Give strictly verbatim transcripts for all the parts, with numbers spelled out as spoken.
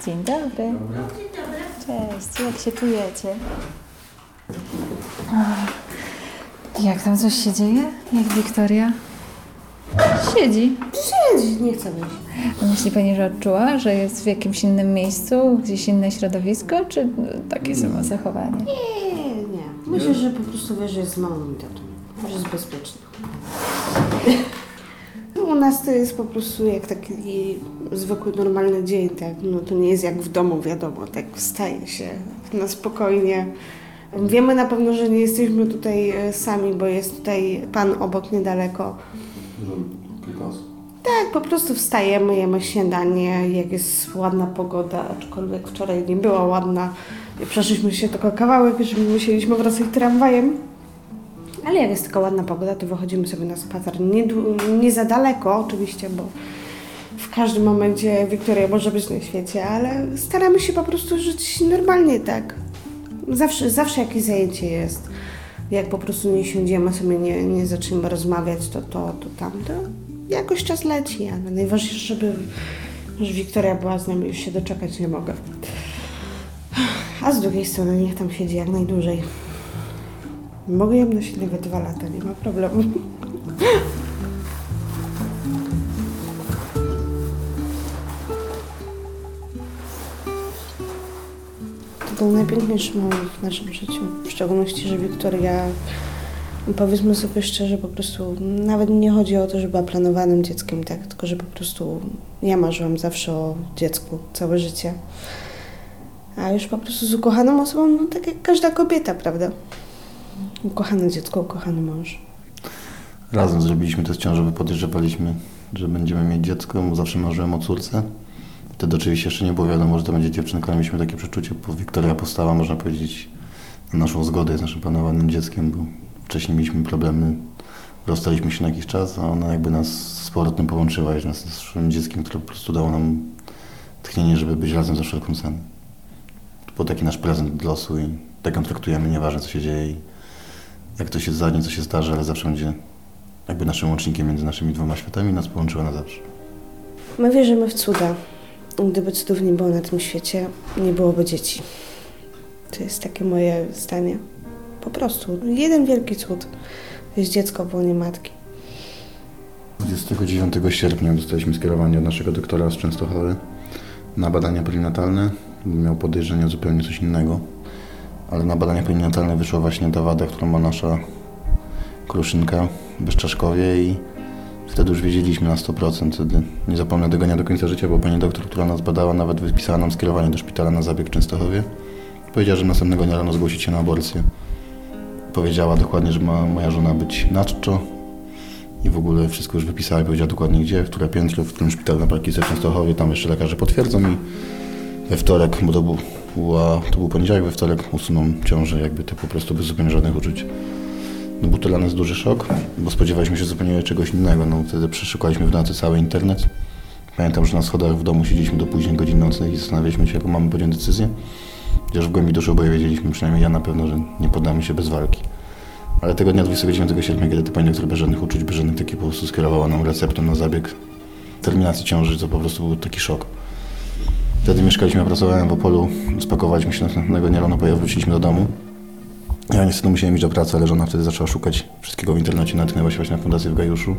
Dzień dobry. Dzień dobry. Cześć, jak się czujecie? Jak tam coś się dzieje? Jak Wiktoria? Siedzi. Siedzi, nie chcę wyjść. Myśli Pani, że odczuła, że jest w jakimś innym miejscu, gdzieś inne środowisko, czy takie samo zachowanie? Nie, nie. Myślę, że po prostu wie, że jest z mamą i tatą. Że jest bezpieczna. U nas to jest po prostu jak taki zwykły, normalny dzień, tak? No to nie jest jak w domu, wiadomo, tak wstaje się na spokojnie. Wiemy na pewno, że nie jesteśmy tutaj sami, bo jest tutaj pan obok niedaleko. Tak, po prostu wstajemy, jemy śniadanie, jak jest ładna pogoda, aczkolwiek wczoraj nie była ładna. Przeszliśmy się tylko kawałek, że musieliśmy wracać tramwajem. Ale jak jest taka ładna pogoda, to wychodzimy sobie na spacer. Nie, nie za daleko oczywiście, bo w każdym momencie Wiktoria może być na świecie, ale staramy się po prostu żyć normalnie, tak. Zawsze, zawsze jakieś zajęcie jest. Jak po prostu nie siądziemy sobie, nie, nie zaczniemy rozmawiać, to to, to tamto. Jakoś czas leci, ale najważniejsze, żeby, żeby Wiktoria była z nami, już się doczekać nie mogę. A z drugiej strony niech tam siedzi jak najdłużej. Mogę ją nosić nawet dwa lata, nie ma problemu. To był najpiękniejszy moment w naszym życiu. W szczególności, że Wiktoria, powiedzmy sobie szczerze, po prostu nawet nie chodzi o to, że była planowanym dzieckiem, tak? Tylko że po prostu ja marzyłam zawsze o dziecku całe życie. A już po prostu z ukochaną osobą, no tak jak każda kobieta, prawda? Ukochane dziecko, ukochany mąż. Razem zrobiliśmy test ciążowy, podejrzewaliśmy, że będziemy mieć dziecko, bo zawsze marzyłem o córce. Wtedy oczywiście jeszcze nie było wiadomo, że to będzie dziewczynka, ale mieliśmy takie przeczucie, bo Wiktoria powstała, można powiedzieć, na naszą zgodę, jest naszym planowanym dzieckiem, bo wcześniej mieliśmy problemy, rozstaliśmy się na jakiś czas, a ona jakby nas z powrotem połączyła, jest nas naszym dzieckiem, które po prostu dało nam tchnienie, żeby być razem za wszelką cenę. To był taki nasz prezent od losu i tak ją traktujemy, nieważne co się dzieje i jak to się zdarzy, co się zdarzy, ale zawsze będzie jakby naszym łącznikiem między naszymi dwoma światami i nas połączyła na zawsze. My wierzymy w cuda. Gdyby cudów nie było na tym świecie, nie byłoby dzieci. To jest takie moje zdanie. Po prostu. Jeden wielki cud. To jest dziecko w łonie matki. dwudziestego dziewiątego sierpnia dostaliśmy skierowanie od naszego doktora z Częstochowy na badania perinatalne. Miał podejrzenie o zupełnie coś innego. Ale na badania perinatalne wyszła właśnie ta wada, którą ma nasza kruszynka w Bezczaszkowie i wtedy już wiedzieliśmy na sto procent. Wtedy nie zapomnę tego dnia do końca życia, bo pani doktor, która nas badała, nawet wypisała nam skierowanie do szpitala na zabieg w Częstochowie. Powiedziała, że następnego dnia rano zgłosić się na aborcję. Powiedziała dokładnie, że ma moja żona być nadczo i w ogóle wszystko już wypisała i powiedziała dokładnie gdzie, w które piętro, w którym szpitalu na Parkice w Częstochowie. Tam jeszcze lekarze potwierdzą i we wtorek, bo to był, była, to był poniedziałek, we wtorek usuną ciążę jakby to po prostu bez zupełnie żadnych uczuć. No był to dla nas duży szok, bo spodziewaliśmy się zupełnie czegoś innego. No wtedy przeszukaliśmy w nocy cały internet. Pamiętam, że na schodach w domu siedzieliśmy do późnych godzin nocnych i zastanawialiśmy się, jaką mamy podjąć decyzję. Chociaż w głębi duszy oboje wiedzieliśmy, przynajmniej ja na pewno, że nie poddamy się bez walki. Ale tego dnia dwudziestego dziewiątego sierpnia, kiedy ta pani doktor bez żadnych uczuć, bez żadnych takich po prostu skierowała nam receptę na zabieg terminacji ciąży, to po prostu był taki szok. Wtedy mieszkaliśmy, pracowałem w Opolu, spakowaliśmy się następnego dnia rano, wróciliśmy do domu. Ja niestety musiałem iść do pracy, ale żona wtedy zaczęła szukać wszystkiego w internecie, natknęła się właśnie na fundację w Gajuszu.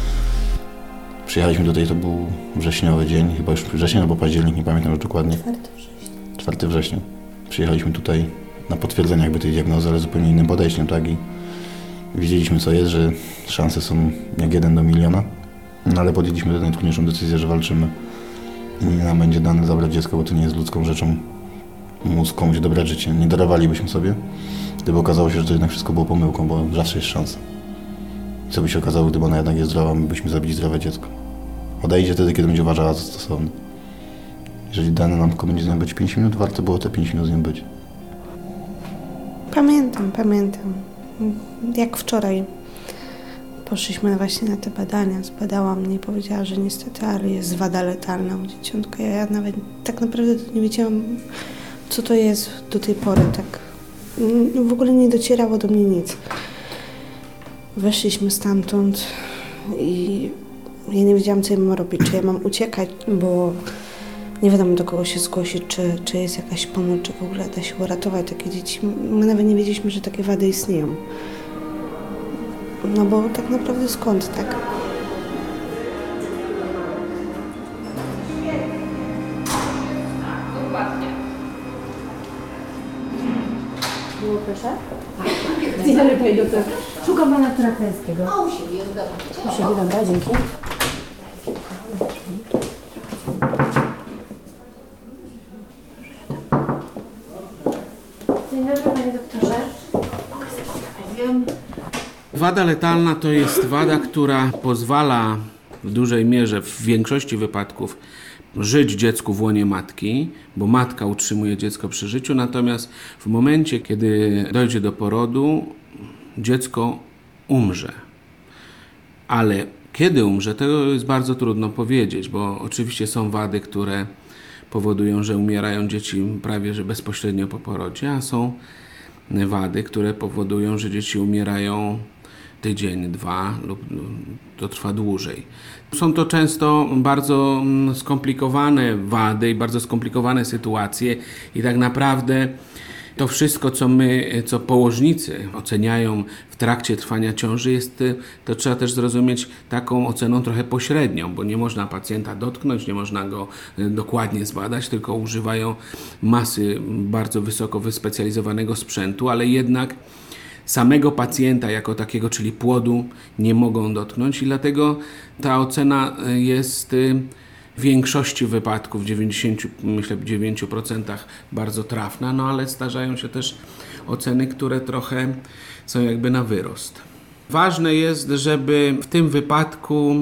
Przyjechaliśmy tutaj, to był wrześniowy dzień, chyba już wrzesień albo październik, nie pamiętam już dokładnie. czwartego września. czwartego września. Przyjechaliśmy tutaj na potwierdzenie jakby tej diagnozy, ale zupełnie innym podejściem, tak? I wiedzieliśmy co jest, że szanse są jak jeden do miliona, no ale podjęliśmy najtrudniejszą decyzję, że walczymy i nie nam będzie dane zabrać dziecko, bo to nie jest ludzką rzeczą móc komuś dobrać życie. Nie darowalibyśmy sobie, gdyby okazało się, że to jednak wszystko było pomyłką, bo zawsze jest szansa. Co by się okazało, gdyby ona jednak jest zdrowa, my byśmy zabili zdrowe dziecko. Odejdzie wtedy, kiedy będzie uważała za stosowne. Jeżeli dane nam tylko będzie z nią być pięć minut, warto było te pięć minut z nią być. Pamiętam, pamiętam. Jak wczoraj poszliśmy właśnie na te badania. Zbadała mnie i powiedziała, że niestety, ale jest wada letalna u dzieciątka. Ja nawet tak naprawdę nie wiedziałam, co to jest do tej pory. Tak w ogóle nie docierało do mnie nic. Weszliśmy stamtąd i ja nie wiedziałam, co ja mam robić. Czy ja mam uciekać, bo nie wiadomo do kogo się zgłosić, czy, czy jest jakaś pomoc, czy w ogóle da się uratować takie dzieci. My nawet nie wiedzieliśmy, że takie wady istnieją. No bo tak naprawdę skąd, tak? Było proszę? Tak. Dzień dobry, pani doktor. Szukam pana Trapeskiego. A u siebie, dobra. U siebie, dobra, dzięki. Dzień dobry, panie doktorze. Wiem. Wada letalna to jest wada, która pozwala w dużej mierze, w większości wypadków, żyć dziecku w łonie matki, bo matka utrzymuje dziecko przy życiu, natomiast w momencie, kiedy dojdzie do porodu, dziecko umrze. Ale kiedy umrze, tego jest bardzo trudno powiedzieć, bo oczywiście są wady, które powodują, że umierają dzieci prawie że bezpośrednio po porodzie, a są wady, które powodują, że dzieci umierają tydzień, dwa lub to trwa dłużej. Są to często bardzo skomplikowane wady i bardzo skomplikowane sytuacje i tak naprawdę to wszystko, co my, co położnicy oceniają w trakcie trwania ciąży, jest, to trzeba też zrozumieć taką oceną trochę pośrednią, bo nie można pacjenta dotknąć, nie można go dokładnie zbadać, tylko używają masy bardzo wysoko wyspecjalizowanego sprzętu, ale jednak samego pacjenta jako takiego, czyli płodu, nie mogą dotknąć i dlatego ta ocena jest w większości wypadków, w dziewięćdziesięciu, myślę, dziewięciu procentach bardzo trafna, no ale zdarzają się też oceny, które trochę są jakby na wyrost. Ważne jest, żeby w tym wypadku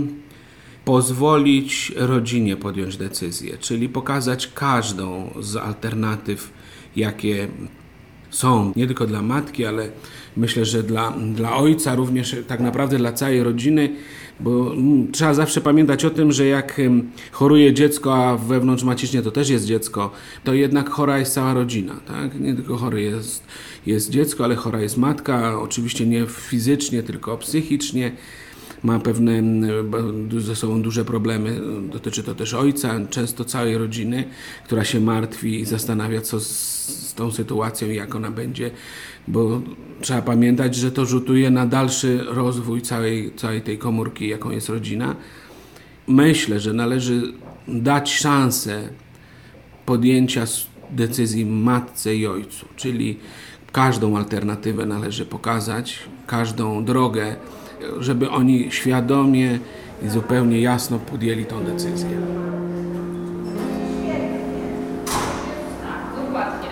pozwolić rodzinie podjąć decyzję, czyli pokazać każdą z alternatyw, jakie są, nie tylko dla matki, ale myślę, że dla, dla ojca, również tak naprawdę dla całej rodziny, bo mm, trzeba zawsze pamiętać o tym, że jak ym, choruje dziecko, a wewnątrz macicznie to też jest dziecko, to jednak chora jest cała rodzina, tak? Nie tylko chore jest, jest dziecko, ale chora jest matka, oczywiście nie fizycznie, tylko psychicznie. Ma pewne ze sobą duże problemy, dotyczy to też ojca, często całej rodziny, która się martwi i zastanawia, co z, z tą sytuacją i jak ona będzie, bo trzeba pamiętać, że to rzutuje na dalszy rozwój całej, całej tej komórki, jaką jest rodzina. Myślę, że należy dać szansę podjęcia decyzji matce i ojcu, czyli każdą alternatywę należy pokazać, każdą drogę, żeby oni świadomie i zupełnie jasno podjęli tą decyzję. Dokładnie.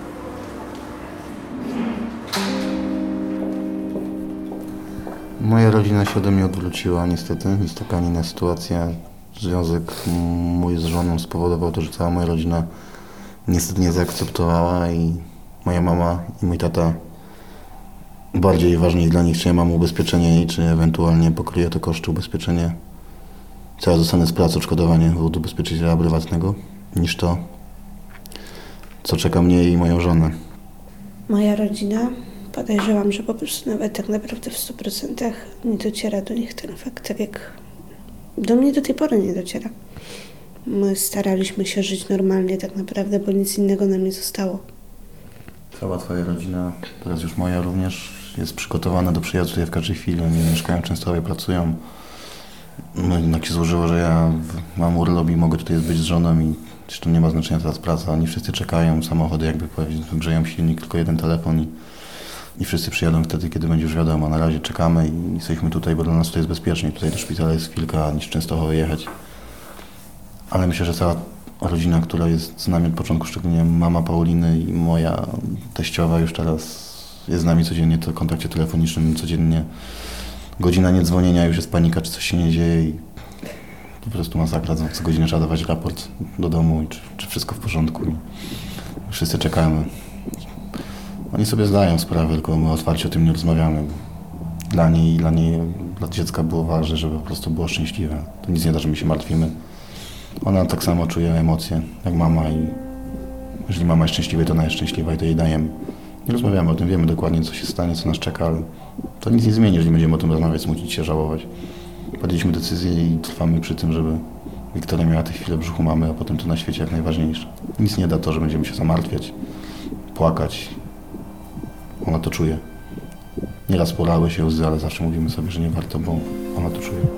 Moja rodzina się ode mnie odwróciła niestety. Jest taka, nie inna sytuacja. Związek mój z żoną spowodował to, że cała moja rodzina niestety nie zaakceptowała i moja mama i mój tata bardziej ważniej dla nich, czy ja mam ubezpieczenie i czy ewentualnie pokryje to koszty ubezpieczenie. Co ja zostanę z pracy, odszkodowanie od ubezpieczyciela prywatnego, niż to, co czeka mnie i moją żonę. Moja rodzina, podejrzewam, że po prostu nawet tak naprawdę w stu procentach nie dociera do nich ten fakt, tak jak do mnie do tej pory nie dociera. My staraliśmy się żyć normalnie tak naprawdę, bo nic innego nam nie zostało. Cała twoja rodzina, teraz już moja również, jest przygotowana do przyjazdu tutaj w każdej chwili. Oni mieszkają w Częstochowie, pracują. No jednak się złożyło, że ja mam urlop i mogę tutaj być z żoną i zresztą nie ma znaczenia teraz praca. Oni wszyscy czekają, samochody jakby grzeją silnik, tylko jeden telefon i, i wszyscy przyjadą wtedy, kiedy będzie już wiadomo. Na razie czekamy i jesteśmy tutaj, bo dla nas tutaj jest bezpiecznie. Tutaj do szpitala jest chwilka, niż Częstochowy jechać. Ale myślę, że cała rodzina, która jest z nami od początku, szczególnie mama Pauliny i moja teściowa już teraz jest z nami codziennie w kontakcie telefonicznym, codziennie godzina niedzwonienia, już jest panika, czy coś się nie dzieje i po prostu masakra, co godzinę trzeba dawać raport do domu, czy, czy wszystko w porządku. I wszyscy czekamy. Oni sobie zdają sprawę, tylko my otwarcie o tym nie rozmawiamy. Dla niej, dla niej, dla dziecka było ważne, żeby po prostu było szczęśliwe. To nic nie da, że my się martwimy. Ona tak samo czuje emocje, jak mama i jeżeli mama jest szczęśliwa, to ona jest szczęśliwa i to jej dajemy. Nie rozmawiamy o tym, wiemy dokładnie, co się stanie, co nas czeka, ale to nic nie zmieni, jeżeli będziemy o tym rozmawiać, smucić się, żałować. Podjęliśmy decyzję i trwamy przy tym, żeby Wiktoria miała tę chwilę w brzuchu mamy, a potem to na świecie jak najważniejsze. Nic nie da to, że będziemy się zamartwiać, płakać. Ona to czuje. Nieraz polały się łzy, ale zawsze mówimy sobie, że nie warto, bo ona to czuje.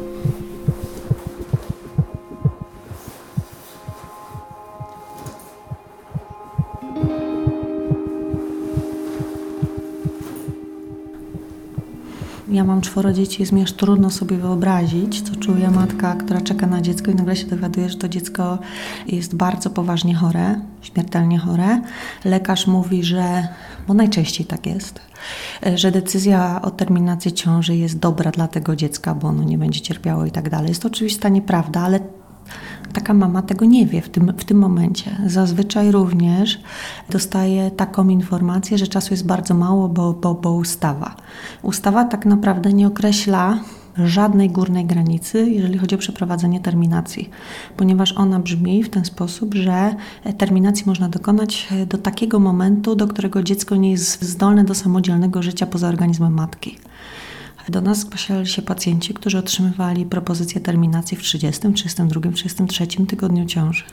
Ja mam czworo dzieci, jest mi aż trudno sobie wyobrazić, co czuje matka, która czeka na dziecko i nagle się dowiaduje, że to dziecko jest bardzo poważnie chore, śmiertelnie chore. Lekarz mówi, że, bo najczęściej tak jest, że decyzja o terminacji ciąży jest dobra dla tego dziecka, bo ono nie będzie cierpiało i tak dalej. Jest to oczywiście nieprawda, ale taka mama tego nie wie w tym, w tym momencie. Zazwyczaj również dostaje taką informację, że czasu jest bardzo mało, bo, bo, bo ustawa. Ustawa tak naprawdę nie określa żadnej górnej granicy, jeżeli chodzi o przeprowadzenie terminacji, ponieważ ona brzmi w ten sposób, że terminacji można dokonać do takiego momentu, do którego dziecko nie jest zdolne do samodzielnego życia poza organizmem matki. Do nas zgłaszali się pacjenci, którzy otrzymywali propozycję terminacji w trzydziestym, trzydziestym drugim, trzydziestym trzecim tygodniu ciąży.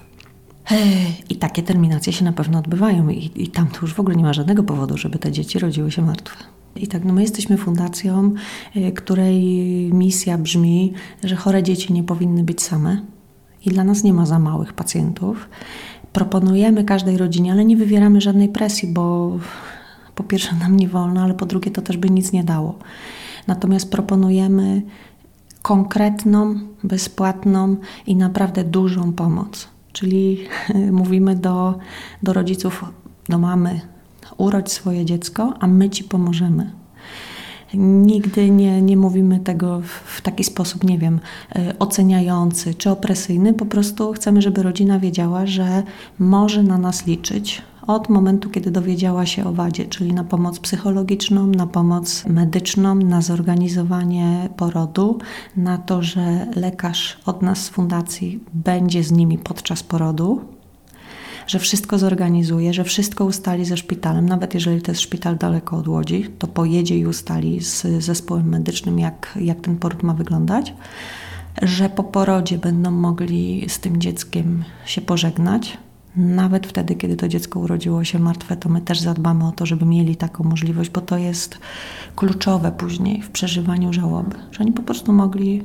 I takie terminacje się na pewno odbywają i, i tam to już w ogóle nie ma żadnego powodu, żeby te dzieci rodziły się martwe. I tak, no my jesteśmy fundacją, której misja brzmi, że chore dzieci nie powinny być same i dla nas nie ma za małych pacjentów. Proponujemy każdej rodzinie, ale nie wywieramy żadnej presji, bo po pierwsze nam nie wolno, ale po drugie to też by nic nie dało. Natomiast proponujemy konkretną, bezpłatną i naprawdę dużą pomoc. Czyli mówimy do, do rodziców, do mamy, urodź swoje dziecko, a my ci pomożemy. Nigdy nie, nie mówimy tego w, w taki sposób, nie wiem, oceniający czy opresyjny. Po prostu chcemy, żeby rodzina wiedziała, że może na nas liczyć od momentu, kiedy dowiedziała się o wadzie, czyli na pomoc psychologiczną, na pomoc medyczną, na zorganizowanie porodu, na to, że lekarz od nas z fundacji będzie z nimi podczas porodu, że wszystko zorganizuje, że wszystko ustali ze szpitalem, nawet jeżeli to jest szpital daleko od Łodzi, to pojedzie i ustali z zespołem medycznym, jak, jak ten poród ma wyglądać, że po porodzie będą mogli z tym dzieckiem się pożegnać. Nawet wtedy, kiedy to dziecko urodziło się martwe, to my też zadbamy o to, żeby mieli taką możliwość, bo to jest kluczowe później w przeżywaniu żałoby, że oni po prostu mogli,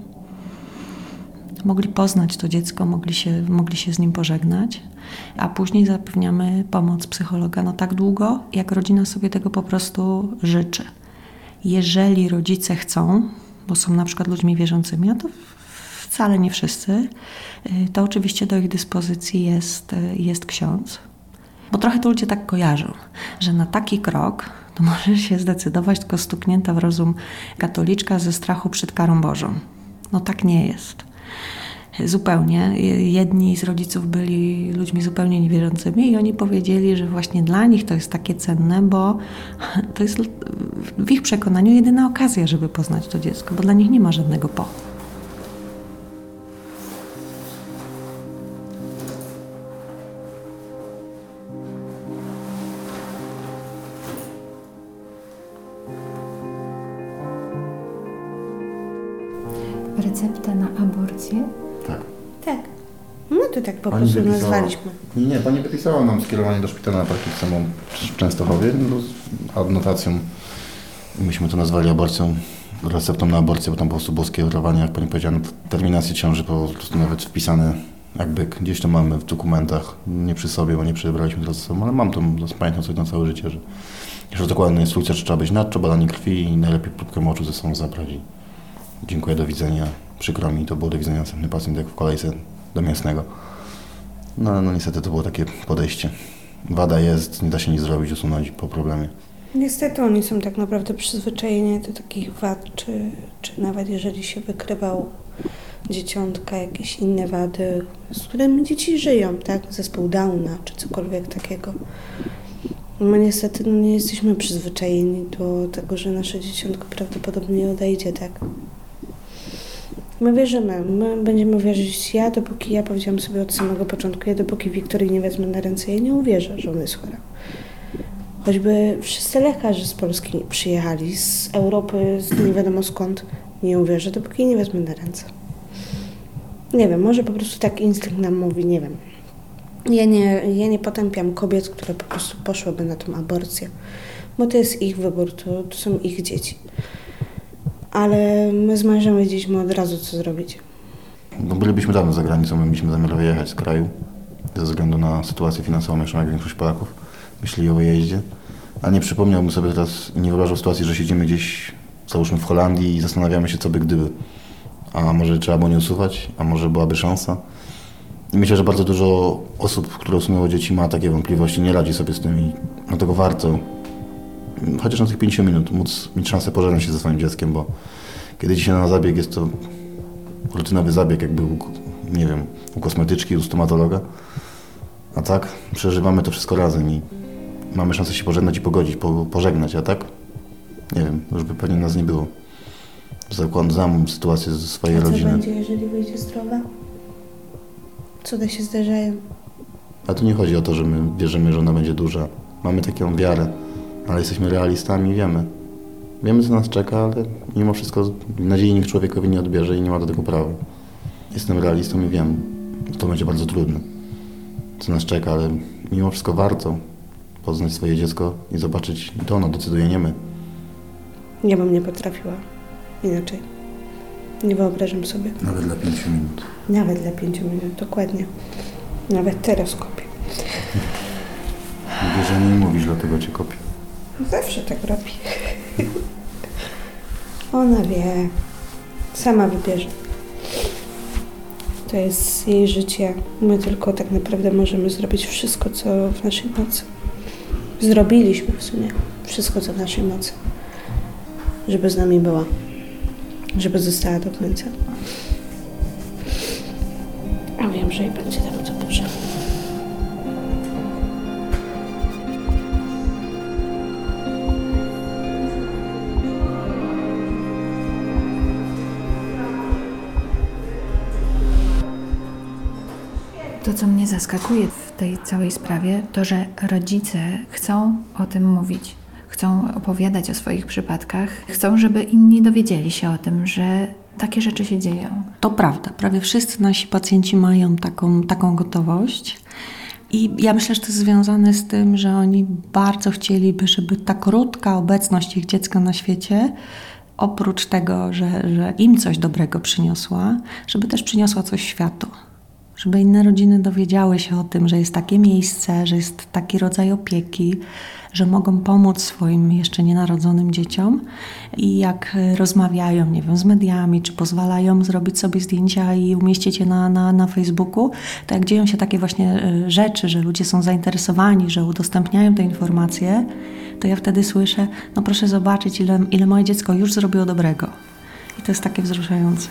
mogli poznać to dziecko, mogli się, mogli się z nim pożegnać, a później zapewniamy pomoc psychologa no tak długo, jak rodzina sobie tego po prostu życzy. Jeżeli rodzice chcą, bo są na przykład ludźmi wierzącymi, a to wcale nie wszyscy, to oczywiście do ich dyspozycji jest, jest ksiądz. Bo trochę to ludzie tak kojarzą, że na taki krok to możesz się zdecydować tylko stuknięta w rozum katoliczka ze strachu przed karą Bożą. No tak nie jest. Zupełnie. Jedni z rodziców byli ludźmi zupełnie niewierzącymi i oni powiedzieli, że właśnie dla nich to jest takie cenne, bo to jest w ich przekonaniu jedyna okazja, żeby poznać to dziecko, bo dla nich nie ma żadnego po. Receptę na aborcję? Tak. Tak. No to tak po Pani prostu wypisała- nazwaliśmy. Nie, nie, pani wypisała nam skierowanie do szpitala na Parkinsonu w Częstochowie no, z adnotacją. Myśmy to nazwali aborcją, receptą na aborcję, bo tam po prostu było skierowanie, jak pani powiedziała, na terminację ciąży, po prostu nawet wpisane jakby gdzieś to mamy w dokumentach, nie przy sobie, bo nie przebraliśmy teraz ze sobą, ale mam to, pamiętam sobie na całe życie, że, że dokładna instrukcja, czy trzeba być nadczo, badanie krwi i najlepiej próbkę moczu ze sobą zabrać. I dziękuję, do widzenia. Przykro mi, to było do widzenia następny pacjent, jak w kolejce do mięsnego. No, no niestety to było takie podejście. Wada jest, nie da się nic zrobić, usunąć po problemie. Niestety oni są tak naprawdę przyzwyczajeni do takich wad, czy, czy nawet jeżeli się wykrywał dzieciątka, jakieś inne wady, z którymi dzieci żyją, tak? Zespół Downa, czy cokolwiek takiego. My niestety no, nie jesteśmy przyzwyczajeni do tego, że nasze dzieciątko prawdopodobnie odejdzie, tak? My wierzymy, my będziemy wierzyć. Ja, dopóki ja powiedziałam sobie od samego początku, ja dopóki Wiktorii nie wezmę na ręce, ja nie uwierzę, że ona jest chora. Choćby wszyscy lekarze z Polski przyjechali, z Europy, z nie wiadomo skąd, nie uwierzę, dopóki nie wezmę na ręce. Nie wiem, może po prostu tak instynkt nam mówi, nie wiem. Ja nie, ja nie potępiam kobiet, które po prostu poszłyby na tą aborcję, bo to jest ich wybór, to, to są ich dzieci. Ale my z mężem wiedzieliśmy od razu, co zrobić. No, bylibyśmy dawno za granicą, my mieliśmy zamiar wyjechać z kraju ze względu na sytuację finansową, jeszcze jak większość Polaków myśleli o wyjeździe. Ale nie przypomniałbym sobie teraz, nie wyobrażał sytuacji, że siedzimy gdzieś, załóżmy w Holandii i zastanawiamy się, co by gdyby. A może trzeba było nie usuwać, a może byłaby szansa. I myślę, że bardzo dużo osób, które usunęło dzieci, ma takie wątpliwości, nie radzi sobie z tym i dlatego warto, chociaż na tych pięćdziesiąt minut, móc mieć szansę pożegnać się ze swoim dzieckiem, bo kiedy idzie się na zabieg, jest to rutynowy zabieg, jakby u, nie wiem, u kosmetyczki, u stomatologa. A tak przeżywamy to wszystko razem i mamy szansę się pożegnać i pogodzić, po, pożegnać, a tak? Nie wiem, już by pewnie nas nie było. Zakładam sytuację ze swojej A co rodziny. będzie, jeżeli wyjdzie zdrowa? Cuda się zdarzają. A tu nie chodzi o to, że my wierzymy, że ona będzie duża. Mamy taką wiarę, ale jesteśmy realistami i wiemy. Wiemy, co nas czeka, ale mimo wszystko nadziei nikt człowiekowi nie odbierze i nie ma do tego prawa. Jestem realistą i wiem, że to będzie bardzo trudne, co nas czeka, ale mimo wszystko warto poznać swoje dziecko i zobaczyć, to ono decyduje, nie my. Ja bym nie potrafiła inaczej. Nie wyobrażam sobie. Nawet dla pięciu minut. Nawet dla pięciu minut, dokładnie. Nawet teraz kopię. Mówię, że nie mówisz, dlatego cię kopię. Zawsze tak robi. Ona wie. Sama wybierze. To jest jej życie. My tylko tak naprawdę możemy zrobić wszystko, co w naszej mocy. Zrobiliśmy w sumie wszystko, co w naszej mocy. Żeby z nami była. Żeby została do końca. A wiem, że jej będzie tam co dobrze. To, co mnie zaskakuje w tej całej sprawie, to, że rodzice chcą o tym mówić. Chcą opowiadać o swoich przypadkach. Chcą, żeby inni dowiedzieli się o tym, że takie rzeczy się dzieją. To prawda, prawie wszyscy nasi pacjenci mają taką, taką gotowość. I ja myślę, że to jest związane z tym, że oni bardzo chcieliby, żeby ta krótka obecność ich dziecka na świecie, oprócz tego, że, że im coś dobrego przyniosła, żeby też przyniosła coś światu. Żeby inne rodziny dowiedziały się o tym, że jest takie miejsce, że jest taki rodzaj opieki, że mogą pomóc swoim jeszcze nienarodzonym dzieciom i jak rozmawiają, nie wiem, z mediami, czy pozwalają zrobić sobie zdjęcia i umieścić je na, na, na Facebooku, to jak dzieją się takie właśnie rzeczy, że ludzie są zainteresowani, że udostępniają te informacje, to ja wtedy słyszę, no proszę zobaczyć, ile, ile moje dziecko już zrobiło dobrego. I to jest takie wzruszające.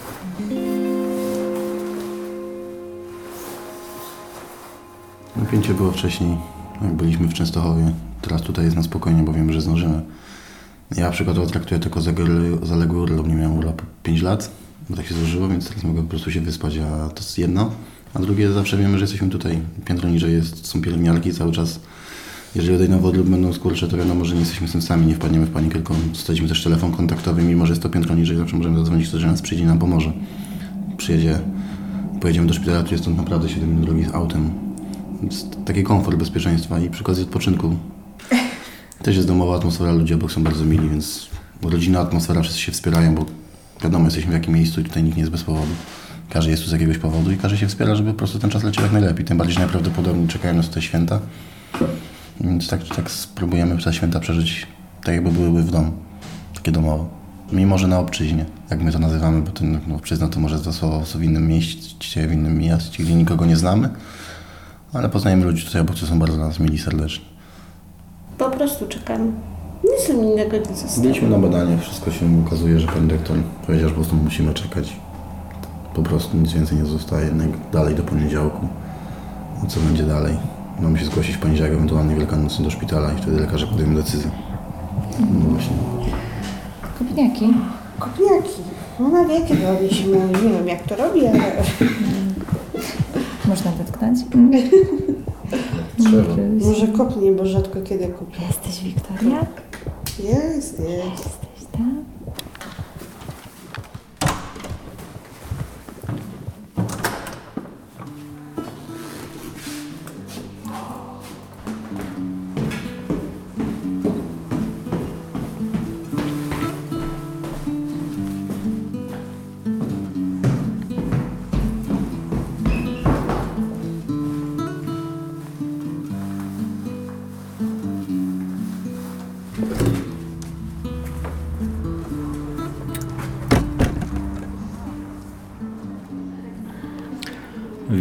Napięcie było wcześniej, jak byliśmy w Częstochowie. Teraz tutaj jest na spokojnie, bo wiemy, że zdążymy. Ja przykładowo traktuję tylko zaległy urlop. Nie miałem urlopu pięć lat, bo tak się złożyło, więc teraz mogę po prostu się wyspać, a to jest jedno. A drugie, zawsze wiemy, że jesteśmy tutaj. Piętro niżej jest, są pielęgniarki cały czas. Jeżeli odejdą odlub będą skurcze, to wiadomo, że nie jesteśmy z tym sami, nie wpadniemy w panikę, tylko dostaliśmy też telefon kontaktowy, mimo że jest to piętro niżej, zawsze możemy zadzwonić, ktoś, że nas przyjdzie i nam pomoże. Przyjedzie, pojedziemy do szpitala, tu jest to naprawdę siedem minut drogi z autem. Jest taki komfort bezpieczeństwa i przy okazji odpoczynku. Też jest domowa atmosfera, ludzie obok są bardzo mili, więc rodzinna atmosfera, wszyscy się wspierają, bo wiadomo, jesteśmy w jakim miejscu i tutaj nikt nie jest bez powodu. Każdy jest tu z jakiegoś powodu i każdy się wspiera, żeby po prostu ten czas leciał jak najlepiej. Tym bardziej, że najprawdopodobniej czekają nas tutaj święta. Więc tak, tak spróbujemy te święta przeżyć tak, jakby byłyby w domu. Takie domowe. Mimo, że na obczyźnie, jak my to nazywamy, bo ten no, obczyzna to może za słowo w innym mieście, w innym mieście, gdzie nikogo nie znamy. Ale poznajemy ludzi tutaj obok, którzy są bardzo dla nas mili serdecznie. Po prostu czekamy. Nic innego nie zostało. Byliśmy na badaniach, wszystko się ukazuje, że pani doktor powiedział, że po prostu musimy czekać. Po prostu nic więcej nie zostaje. Dalej do poniedziałku. A co będzie dalej? Mamy się zgłosić w poniedziałek, ewentualnie wielkanocny do szpitala i wtedy lekarze podejmą decyzję. No właśnie. Kopniaki. Kopniaki. Ona wie, kiedy oni się miały. Nie wiem, jak to robi, ale... Można dotknąć? Trzeba. Może kopnie, bo rzadko kiedy kupię. Jesteś Wiktoria? Jest, jest. Jesteś, tak?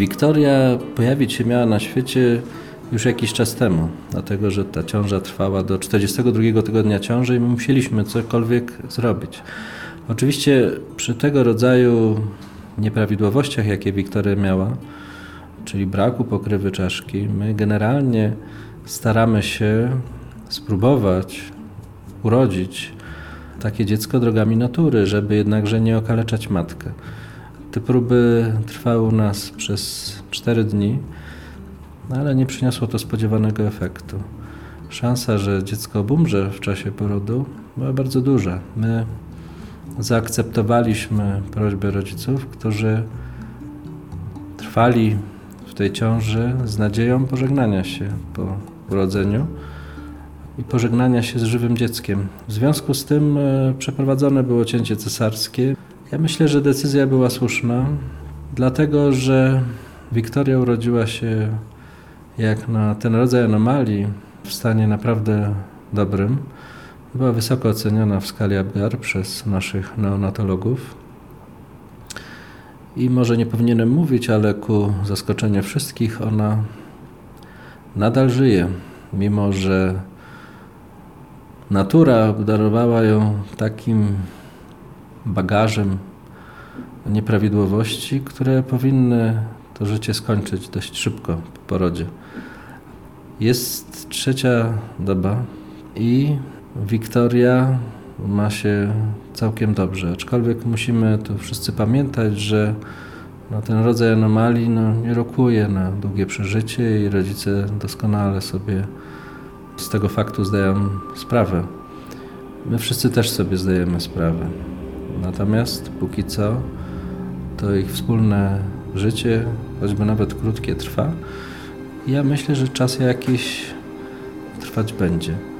Wiktoria pojawić się miała na świecie już jakiś czas temu, dlatego że ta ciąża trwała do czterdziestego drugiego tygodnia ciąży i my musieliśmy cokolwiek zrobić. Oczywiście przy tego rodzaju nieprawidłowościach, jakie Wiktoria miała, czyli braku pokrywy czaszki, my generalnie staramy się spróbować urodzić takie dziecko drogami natury, żeby jednakże nie okaleczać matkę. Te próby trwały u nas przez cztery dni, ale nie przyniosło to spodziewanego efektu. Szansa, że dziecko obumrze w czasie porodu, była bardzo duża. My zaakceptowaliśmy prośbę rodziców, którzy trwali w tej ciąży z nadzieją pożegnania się po urodzeniu i pożegnania się z żywym dzieckiem. W związku z tym przeprowadzone było cięcie cesarskie. Ja myślę, że decyzja była słuszna, dlatego że Wiktoria urodziła się jak na ten rodzaj anomalii w stanie naprawdę dobrym. Była wysoko oceniona w skali Apgar przez naszych neonatologów. I może nie powinienem mówić, ale ku zaskoczeniu wszystkich ona nadal żyje, mimo że natura obdarowała ją takim bagażem nieprawidłowości, które powinny to życie skończyć dość szybko po porodzie. Jest trzecia doba i Wiktoria ma się całkiem dobrze, aczkolwiek musimy tu wszyscy pamiętać, że no, ten rodzaj anomalii no, nie rokuje na długie przeżycie i rodzice doskonale sobie z tego faktu zdają sprawę. My wszyscy też sobie zdajemy sprawę. Natomiast póki co to ich wspólne życie, choćby nawet krótkie, trwa. I ja myślę, że czas jakiś trwać będzie.